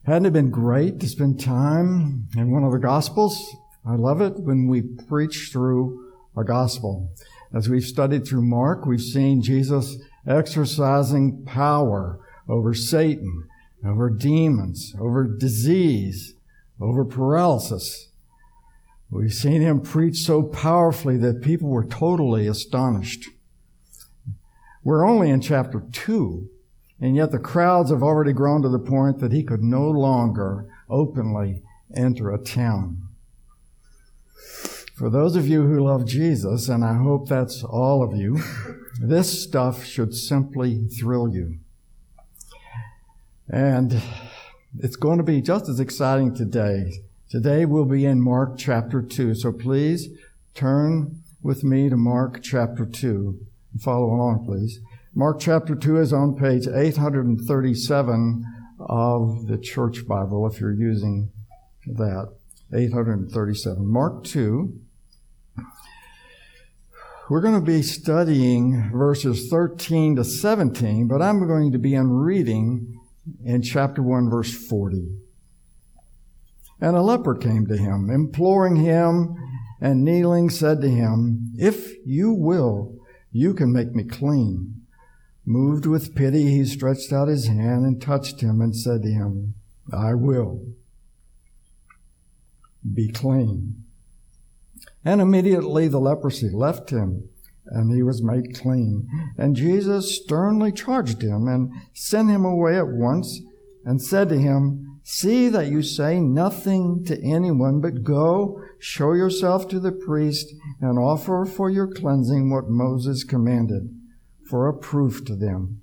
Hadn't it been great to spend time in one of the Gospels? I love it when we preach through a Gospel. As we've studied through Mark, we've seen Jesus exercising power over Satan, over demons, over disease, over paralysis. We've seen him preach so powerfully that people were totally astonished. We're only in chapter 2. And yet the crowds have already grown to the point that he could no longer openly enter a town. For those of you who love Jesus, and I hope that's all of you, this stuff should simply thrill you. And it's going to be just as exciting today. Today we'll be in Mark chapter 2. So please turn with me to Mark chapter 2. Follow along, please. Mark chapter 2 is on page 837 of the Church Bible, if you're using that. 837. Mark 2. We're going to be studying verses 13 to 17, but I'm going to begin reading in chapter 1, verse 40. And a leper came to him, imploring him, and kneeling said to him, "If you will, you can make me clean." Moved with pity, he stretched out his hand and touched him and said to him, "I will. Be clean." And immediately the leprosy left him, and he was made clean. And Jesus sternly charged him and sent him away at once and said to him, "See that you say nothing to anyone, but go, show yourself to the priest, and offer for your cleansing what Moses commanded, for a proof to them."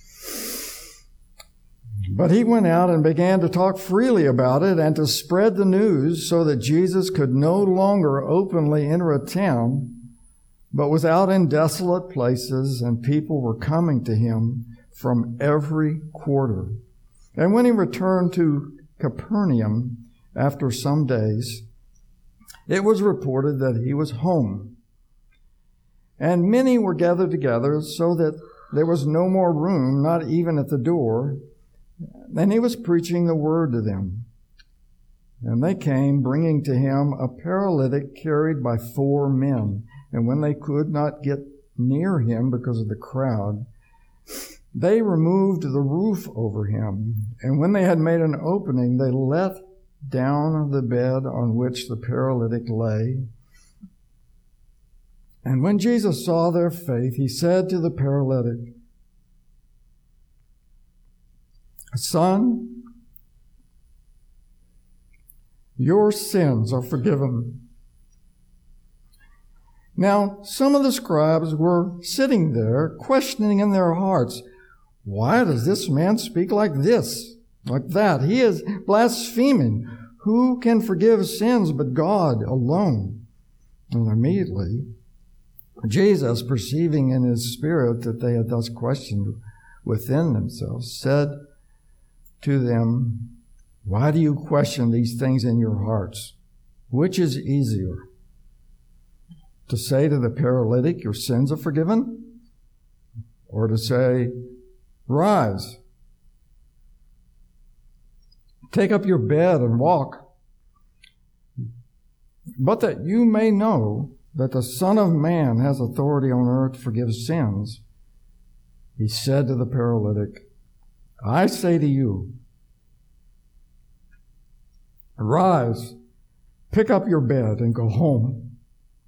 But he went out and began to talk freely about it and to spread the news, so that Jesus could no longer openly enter a town, but was out in desolate places, and people were coming to him from every quarter. And when he returned to Capernaum after some days, it was reported that he was home. And many were gathered together, so that there was no more room, not even at the door. And he was preaching the word to them. And they came, bringing to him a paralytic carried by 4 men. And when they could not get near him because of the crowd, they removed the roof over him. And when they had made an opening, they let down the bed on which the paralytic lay. And when Jesus saw their faith, he said to the paralytic, "Son, your sins are forgiven." Now, some of the scribes were sitting there, questioning in their hearts, "Why does this man speak like this, like that? He is blaspheming. Who can forgive sins but God alone?" And immediately, Jesus, perceiving in his spirit that they had thus questioned within themselves, said to them, "Why do you question these things in your hearts? Which is easier, to say to the paralytic, 'Your sins are forgiven,' or to say, 'Rise, take up your bed and walk'? But that you may know that the Son of Man has authority on earth to forgive sins," he said to the paralytic, "I say to you, rise, pick up your bed, and go home."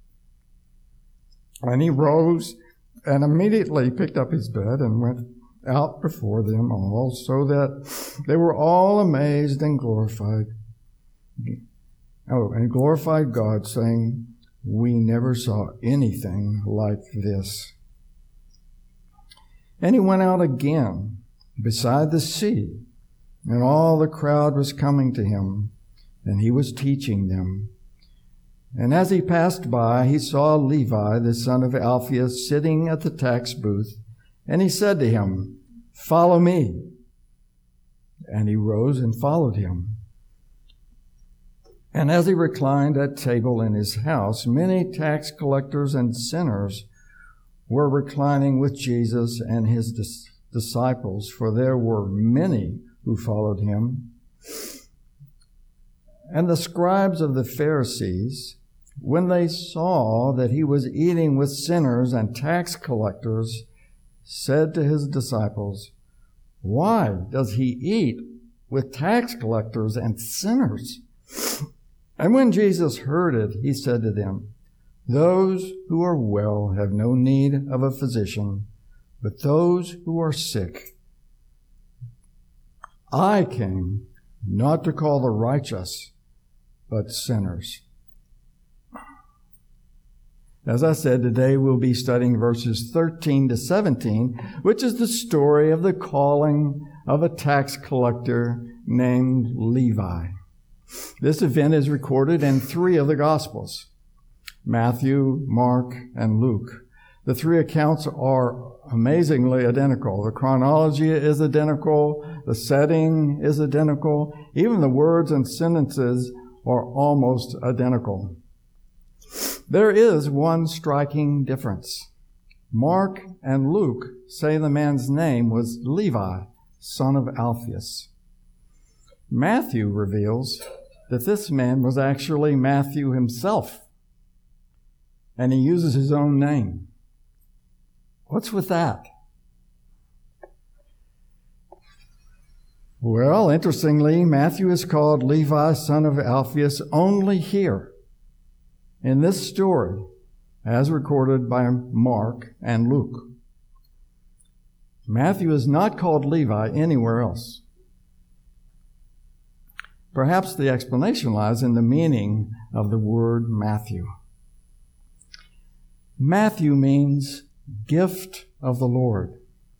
And he rose and immediately picked up his bed and went out before them all, so that they were all amazed and glorified God, saying, "We never saw anything like this." And he went out again beside the sea, and all the crowd was coming to him, and he was teaching them. And as he passed by, he saw Levi, the son of Alphaeus, sitting at the tax booth, and he said to him, "Follow me." And he rose and followed him. And as he reclined at table in his house, many tax collectors and sinners were reclining with Jesus and his disciples, for there were many who followed him. And the scribes of the Pharisees, when they saw that he was eating with sinners and tax collectors, said to his disciples, "Why does he eat with tax collectors and sinners?" And when Jesus heard it, he said to them, "Those who are well have no need of a physician, but those who are sick. I came not to call the righteous, but sinners." As I said, today we'll be studying verses 13 to 17, which is the story of the calling of a tax collector named Levi. This event is recorded in 3 of the Gospels, Matthew, Mark, and Luke. The 3 accounts are amazingly identical. The chronology is identical. The setting is identical. Even the words and sentences are almost identical. There is one striking difference. Mark and Luke say the man's name was Levi, son of Alphaeus. Matthew reveals that this man was actually Matthew himself, and he uses his own name. What's with that? Well, interestingly, Matthew is called Levi, son of Alphaeus, only here in this story, as recorded by Mark and Luke. Matthew is not called Levi anywhere else. Perhaps the explanation lies in the meaning of the word Matthew. Matthew means gift of the Lord.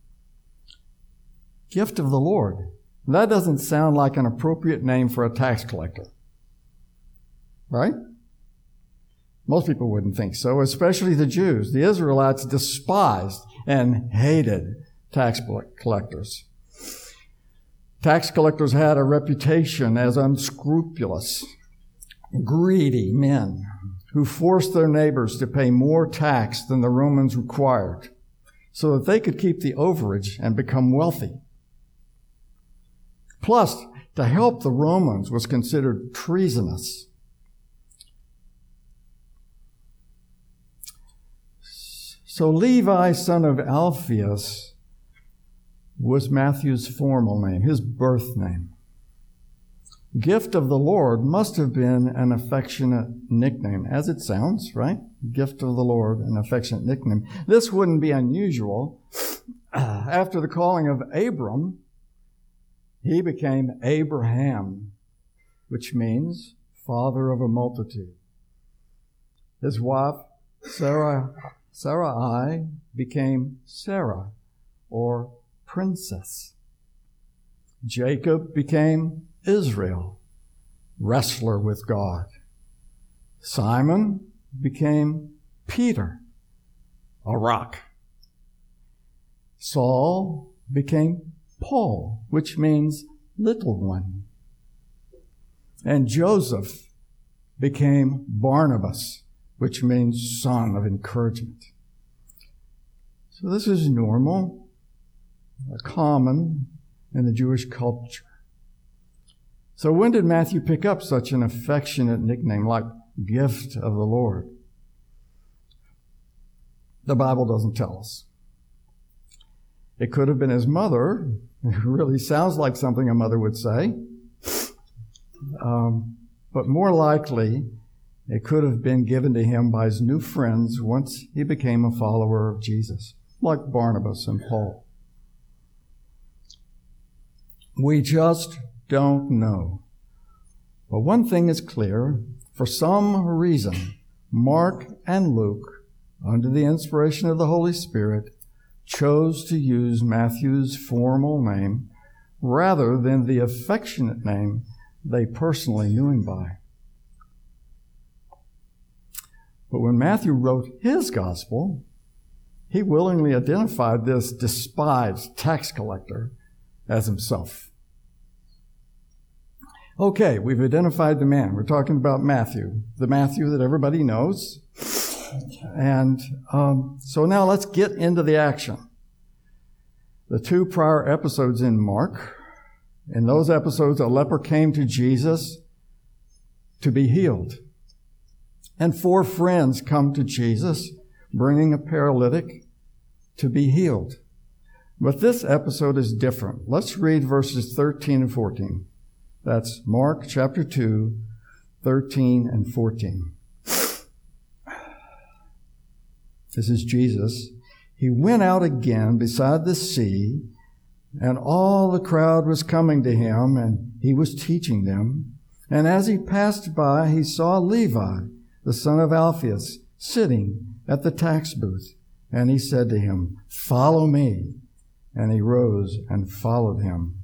Gift of the Lord. That doesn't sound like an appropriate name for a tax collector, right? Most people wouldn't think so, especially the Jews. The Israelites despised and hated tax collectors. Tax collectors had a reputation as unscrupulous, greedy men who forced their neighbors to pay more tax than the Romans required so that they could keep the overage and become wealthy. Plus, to help the Romans was considered treasonous. So Levi, son of Alphaeus, was Matthew's formal name, his birth name. Gift of the Lord must have been an affectionate nickname, as it sounds, right? Gift of the Lord, an affectionate nickname. This wouldn't be unusual. After the calling of Abram, he became Abraham, which means father of a multitude. His wife, Sarai, became Sarah, or princess. Jacob became Israel, wrestler with God. Simon became Peter, a rock. Saul became Paul, which means little one. And Joseph became Barnabas, which means son of encouragement. So this is normal, common in the Jewish culture. So when did Matthew pick up such an affectionate nickname like gift of the Lord? The Bible doesn't tell us. It could have been his mother. It really sounds like something a mother would say. But more likely, it could have been given to him by his new friends once he became a follower of Jesus, like Barnabas and Paul. We just don't know. But one thing is clear. For some reason, Mark and Luke, under the inspiration of the Holy Spirit, chose to use Matthew's formal name rather than the affectionate name they personally knew him by. But when Matthew wrote his gospel, he willingly identified this despised tax collector as himself. Okay, we've identified the man. We're talking about Matthew, the Matthew that everybody knows. And so now let's get into the action. The 2 prior episodes in Mark In those episodes, a leper came to Jesus to be healed. And 4 friends come to Jesus, bringing a paralytic to be healed. But this episode is different. Let's read verses 13 and 14. That's Mark chapter 2, 13 and 14. This is Jesus. He went out again beside the sea, and all the crowd was coming to him, and he was teaching them. And as he passed by, he saw Levi, the son of Alphaeus, sitting at the tax booth. And he said to him, "Follow me." And he rose and followed him.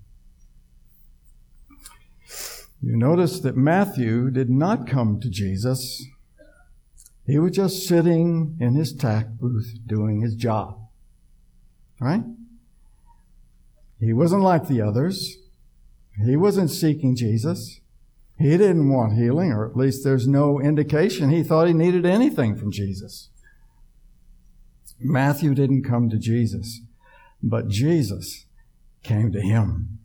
You notice that Matthew did not come to Jesus. He was just sitting in his tax booth doing his job. Right? He wasn't like the others. He wasn't seeking Jesus. He didn't want healing, or at least there's no indication he thought he needed anything from Jesus. Matthew didn't come to Jesus, but Jesus came to him.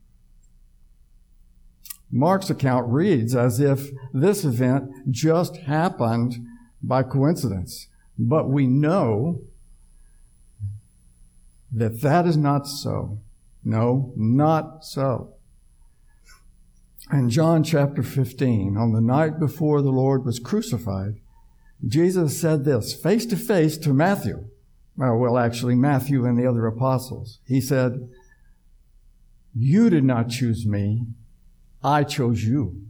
Mark's account reads as if this event just happened by coincidence, but we know that that is not so. No, not so. In John chapter 15, on the night before the Lord was crucified, Jesus said this face to face to Matthew. Well, actually, Matthew and the other apostles. He said, "You did not choose me. I chose you."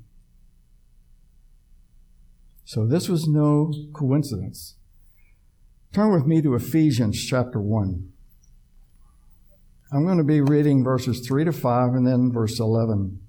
So this was no coincidence. Turn with me to Ephesians chapter 1. I'm going to be reading verses 3 to 5 and then verse 11.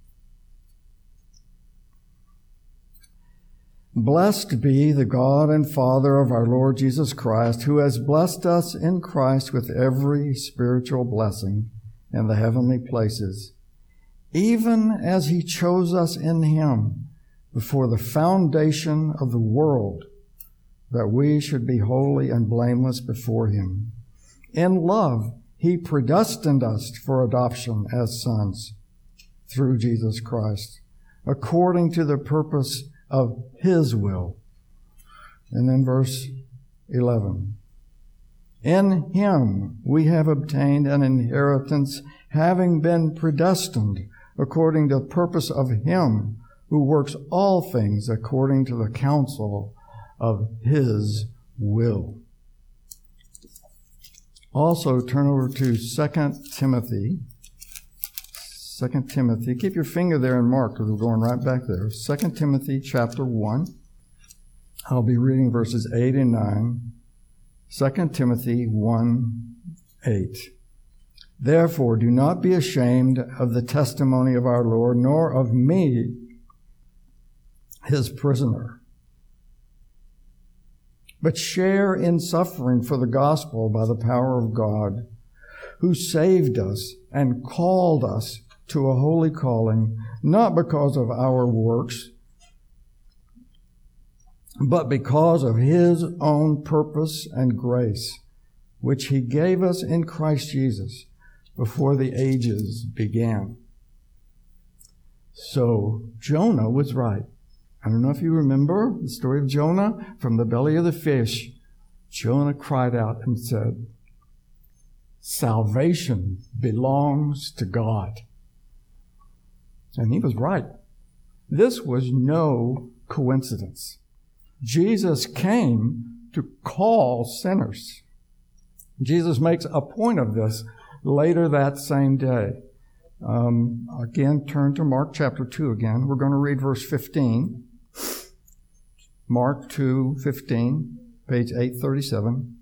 Blessed be the God and Father of our Lord Jesus Christ, who has blessed us in Christ with every spiritual blessing in the heavenly places, even as he chose us in him before the foundation of the world, that we should be holy and blameless before him. In love, he predestined us for adoption as sons through Jesus Christ, according to the purpose of his will. And then verse 11. In him we have obtained an inheritance, having been predestined according to the purpose of him who works all things according to the counsel of his will. Also, turn over to 2 Timothy. 2 Timothy. Keep your finger there in Mark, because we're going right back there. 2 Timothy chapter 1. I'll be reading verses 8 and 9. 2 Timothy 1, 8. Therefore, do not be ashamed of the testimony of our Lord, nor of me, his prisoner, but share in suffering for the gospel by the power of God, who saved us and called us to a holy calling, not because of our works, but because of his own purpose and grace, which he gave us in Christ Jesus before the ages began. So Jonah was right. I don't know if you remember the story of Jonah. From the belly of the fish, Jonah cried out and said, "Salvation belongs to God." And he was right. This was no coincidence. Jesus came to call sinners. Jesus makes a point of this later that same day. Again, turn to Mark chapter 2 again. We're going to read verse 15. Mark 2:15, page 837.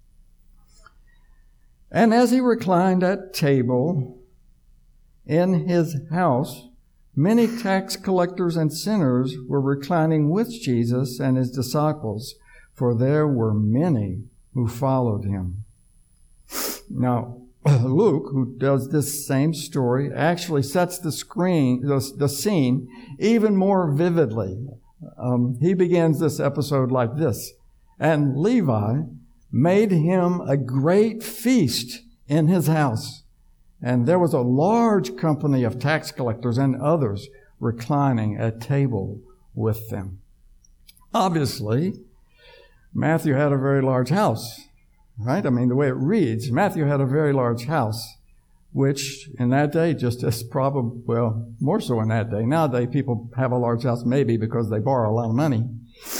And as he reclined at table in his house, many tax collectors and sinners were reclining with Jesus and his disciples, for there were many who followed him. Now, Luke, who does this same story, actually sets the scene even more vividly. He begins this episode like this. And Levi made him a great feast in his house, and there was a large company of tax collectors and others reclining at table with them. Obviously, Matthew had a very large house, right? I mean, the way it reads, Matthew had a very large house, which in that day, just as probably, well, more so in that day. Nowadays, people have a large house maybe because they borrow a lot of money.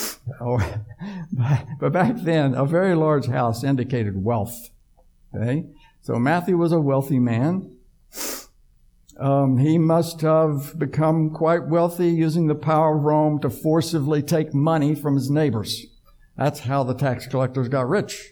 But back then, a very large house indicated wealth. Okay? So Matthew was a wealthy man. He must have become quite wealthy using the power of Rome to forcibly take money from his neighbors. That's how the tax collectors got rich.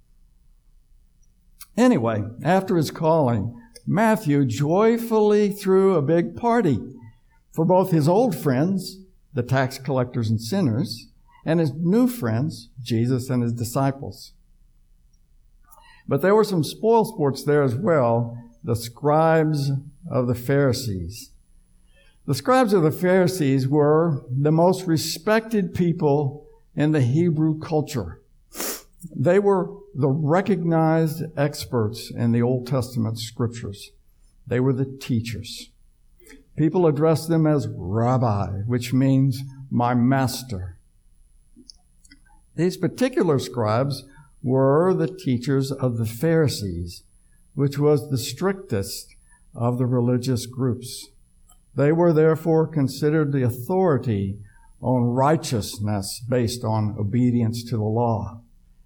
Anyway, after his calling, Matthew joyfully threw a big party for both his old friends, the tax collectors and sinners, and his new friends, Jesus and his disciples. But there were some spoil sports there as well, the scribes of the Pharisees. The scribes of the Pharisees were the most respected people in the Hebrew culture. They were the recognized experts in the Old Testament scriptures. They were the teachers. People addressed them as rabbi, which means my master. These particular scribes were the teachers of the Pharisees, which was the strictest of the religious groups. They were therefore considered the authority on righteousness based on obedience to the law.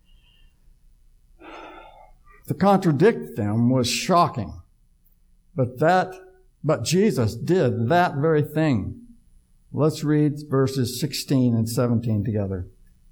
To contradict them was shocking, but Jesus did that very thing. Let's read verses 16 and 17 together.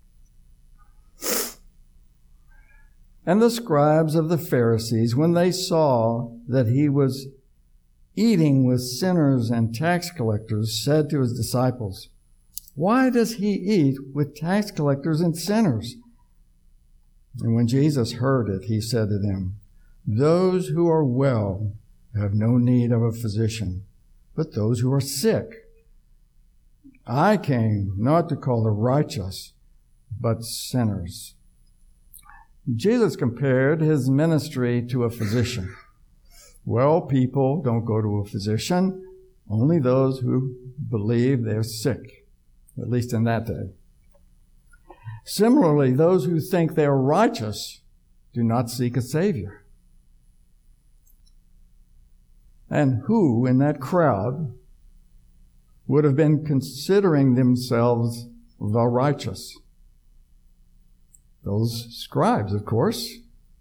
And the scribes of the Pharisees, when they saw that he was eating with sinners and tax collectors, said to his disciples, "Why does he eat with tax collectors and sinners?" And when Jesus heard it, he said to them, "Those who are well have no need of a physician, but those who are sick. I came not to call the righteous, but sinners." Jesus compared his ministry to a physician. Well, people don't go to a physician, only those who believe they're sick, at least in that day. Similarly, those who think they are righteous do not seek a Savior. And who in that crowd would have been considering themselves the righteous? Those scribes, of course.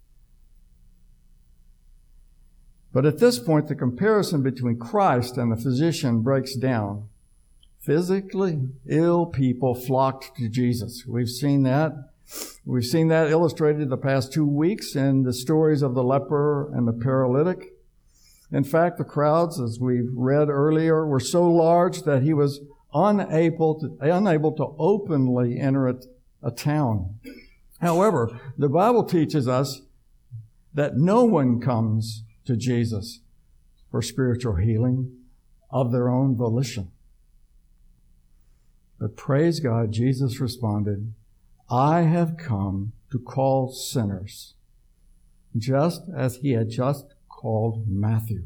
But at this point, the comparison between Christ and the physician breaks down. Physically ill people flocked to Jesus. We've seen that. We've seen that illustrated the past 2 weeks in the stories of the leper and the paralytic. In fact, the crowds, as we've read earlier, were so large that he was unable to openly enter a town. However, the Bible teaches us that no one comes to Jesus for spiritual healing of their own volition. But praise God, Jesus responded, "I have come to call sinners," just as he had just called Matthew.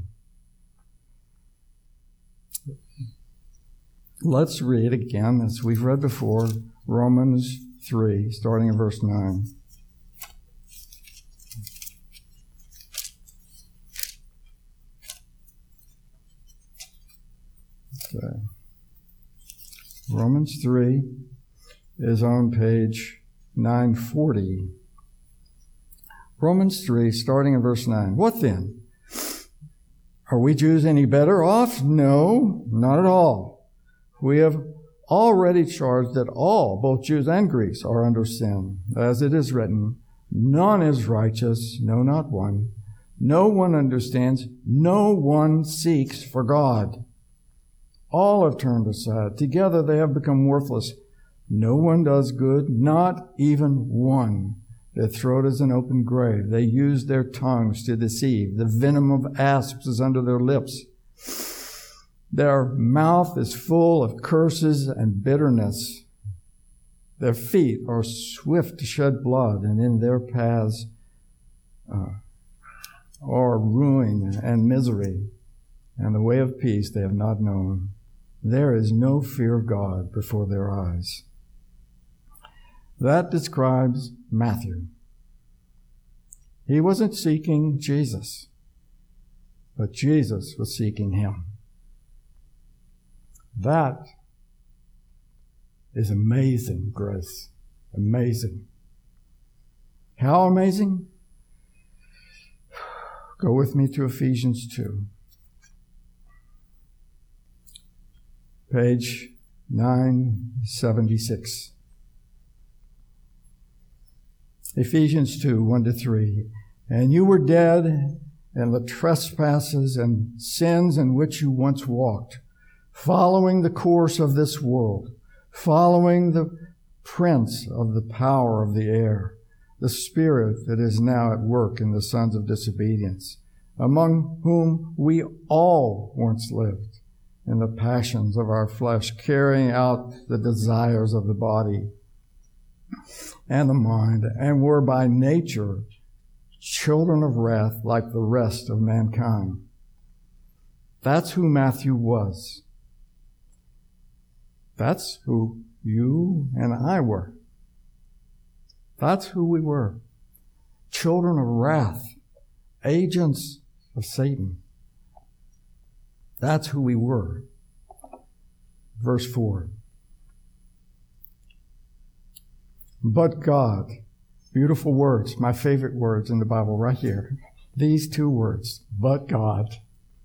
Let's read again, as we've read before, Romans 3, starting in verse 9. Okay. Romans 3 is on page 940. Romans 3, starting in verse 9. What then? Are we Jews any better off? No, not at all. We have already charged that all, both Jews and Greeks, are under sin. As it is written, none is righteous, no, not one. No one understands, no one seeks for God. All have turned aside. Together they have become worthless. No one does good, not even one. Their throat is an open grave. They use their tongues to deceive. The venom of asps is under their lips. Their mouth is full of curses and bitterness. Their feet are swift to shed blood, and in their paths are ruin and misery, and the way of peace they have not known. There is no fear of God before their eyes. That describes Matthew. He wasn't seeking Jesus, but Jesus was seeking him. That is amazing grace. Amazing. How amazing? Go with me to Ephesians 2. Page 976. Ephesians 2, 1-3. And you were dead in the trespasses and sins in which you once walked, following the course of this world, following the prince of the power of the air, the spirit that is now at work in the sons of disobedience, among whom we all once lived in the passions of our flesh, carrying out the desires of the body and the mind, and were by nature children of wrath like the rest of mankind. That's who Matthew was. That's who you and I were. That's who we were. Children of wrath, agents of Satan. That's who we were. Verse 4. But God, beautiful words, my favorite words in the Bible right here. These two words, but God.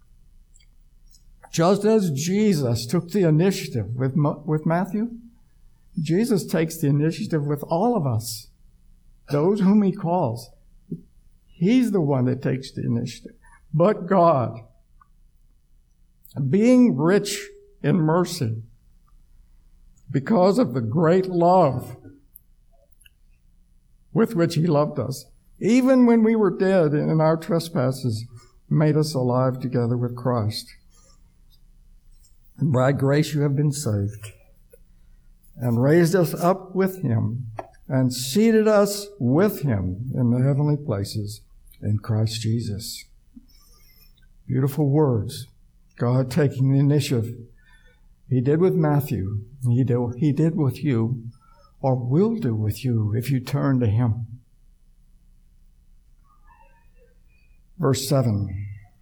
Just as Jesus took the initiative with Matthew, Jesus takes the initiative with all of us, those whom he calls. He's the one that takes the initiative. But God, being rich in mercy, because of the great love with which he loved us, even when we were dead in our trespasses, made us alive together with Christ. And by grace you have been saved, and raised us up with him, and seated us with him in the heavenly places in Christ Jesus. Beautiful words. God taking the initiative. He did with Matthew. He did with you, or will do with you if you turn to him. Verse 7.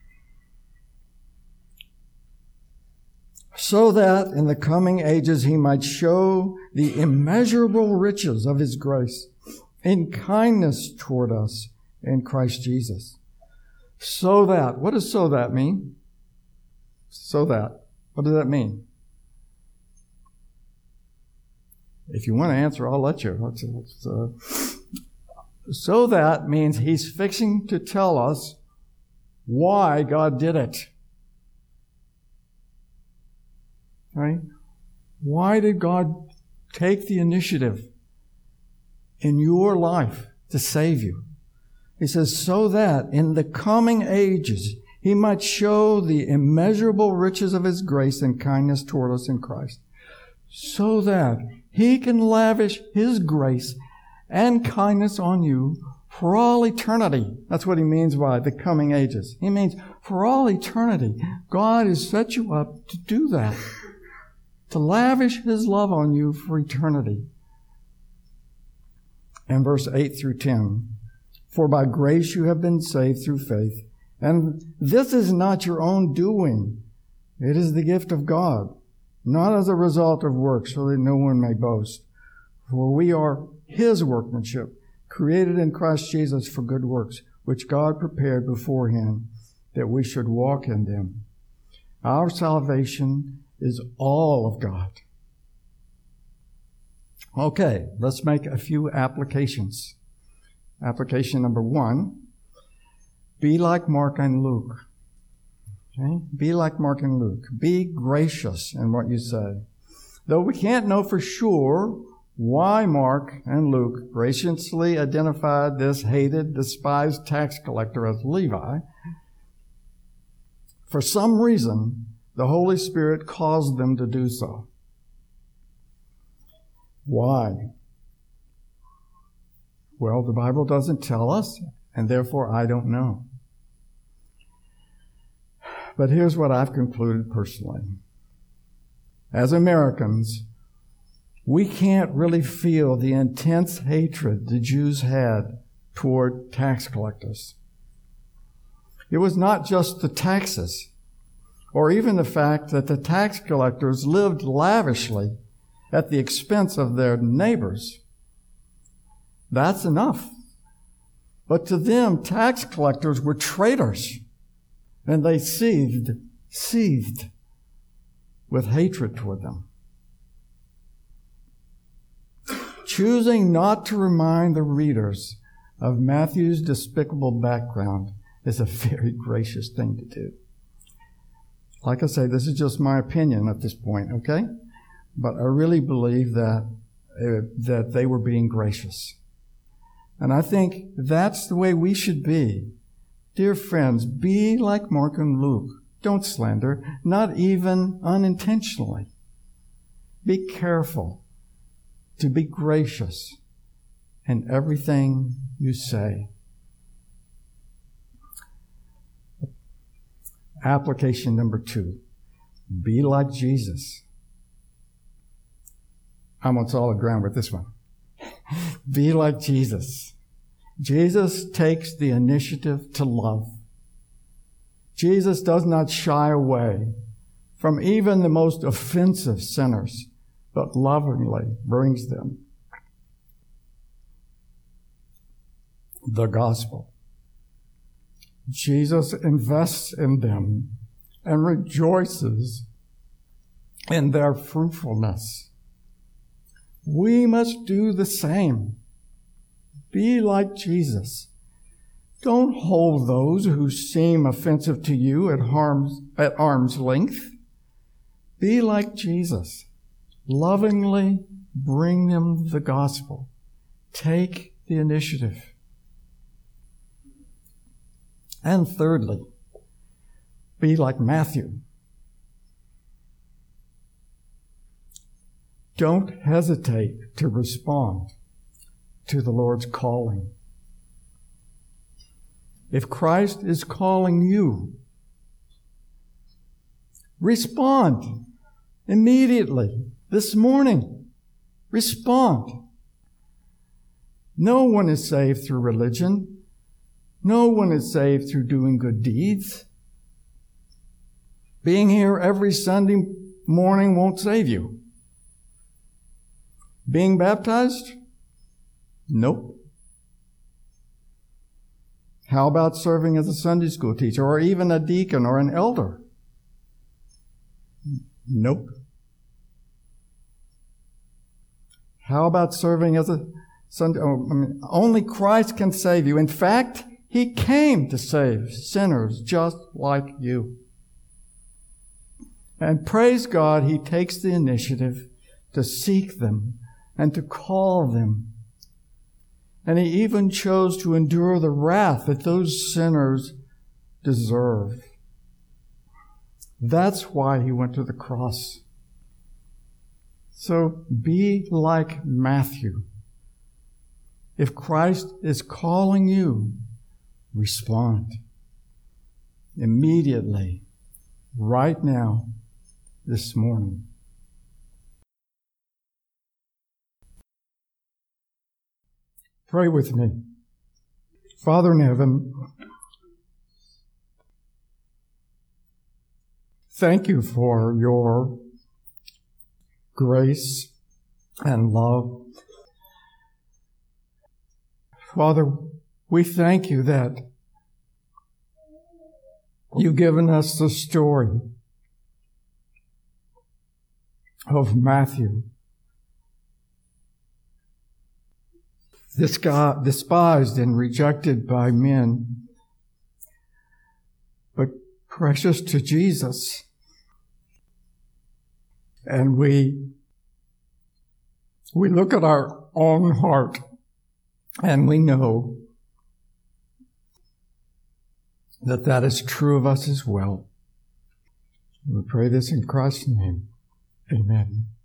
So that in the coming ages he might show the immeasurable riches of his grace in kindness toward us in Christ Jesus. So that. What does so that mean? So that. What does that mean? If you want to answer, I'll let you. So that means he's fixing to tell us why God did it. Right? Why did God take the initiative in your life to save you? He says, so that in the coming ages he might show the immeasurable riches of his grace and kindness toward us in Christ. So that he can lavish his grace and kindness on you for all eternity. That's what he means by the coming ages. He means for all eternity. God has set you up to do that. To lavish his love on you for eternity. And verse 8-10. For by grace you have been saved through faith. And this is not your own doing. It is the gift of God, not as a result of works, so that no one may boast. For we are his workmanship, created in Christ Jesus for good works, which God prepared beforehand that we should walk in them. Our salvation is all of God. Okay, let's make a few applications. Application number 1, be like Mark and Luke. Okay? Be like Mark and Luke. Be gracious in what you say. Though we can't know for sure why Mark and Luke graciously identified this hated, despised tax collector as Levi, for some reason, the Holy Spirit caused them to do so. Why? Well, the Bible doesn't tell us, and therefore I don't know. But here's what I've concluded personally. As Americans, we can't really feel the intense hatred the Jews had toward tax collectors. It was not just the taxes, or even the fact that the tax collectors lived lavishly at the expense of their neighbors. That's enough. But to them, tax collectors were traitors, and they seethed with hatred toward them. Choosing not to remind the readers of Matthew's despicable background is a very gracious thing to do. Like I say, this is just my opinion at this point, okay? But I really believe that they were being gracious. And I think that's the way we should be. Dear friends, be like Mark and Luke. Don't slander, not even unintentionally. Be careful to be gracious in everything you say. Application number 2. Be like Jesus. I'm on solid ground with this one. Be like Jesus. Jesus takes the initiative to love. Jesus does not shy away from even the most offensive sinners, but lovingly brings them the gospel. Jesus invests in them and rejoices in their fruitfulness. We must do the same. Be like Jesus. Don't hold those who seem offensive to you at arm's length. Be like Jesus. Lovingly bring them the gospel. Take the initiative. And thirdly, be like Matthew. Don't hesitate to respond to the Lord's calling. If Christ is calling you, respond immediately. This morning, respond. No one is saved through religion. No one is saved through doing good deeds. Being here every Sunday morning won't save you. Being baptized? Nope. How about serving as a Sunday school teacher or even a deacon or an elder? Nope. How about serving as a Sunday? Only Christ can save you. In fact, He came to save sinners just like you. And praise God, He takes the initiative to seek them and to call them. And He even chose to endure the wrath that those sinners deserve. That's why He went to the cross. So be like Matthew. If Christ is calling you, respond immediately, right now, this morning. Pray with me. Father in heaven, thank you for your grace and love. Father, we thank you that you've given us the story of Matthew. This guy, despised and rejected by men, but precious to Jesus. And we look at our own heart and we know that is true of us as well. We pray this in Christ's name. Amen.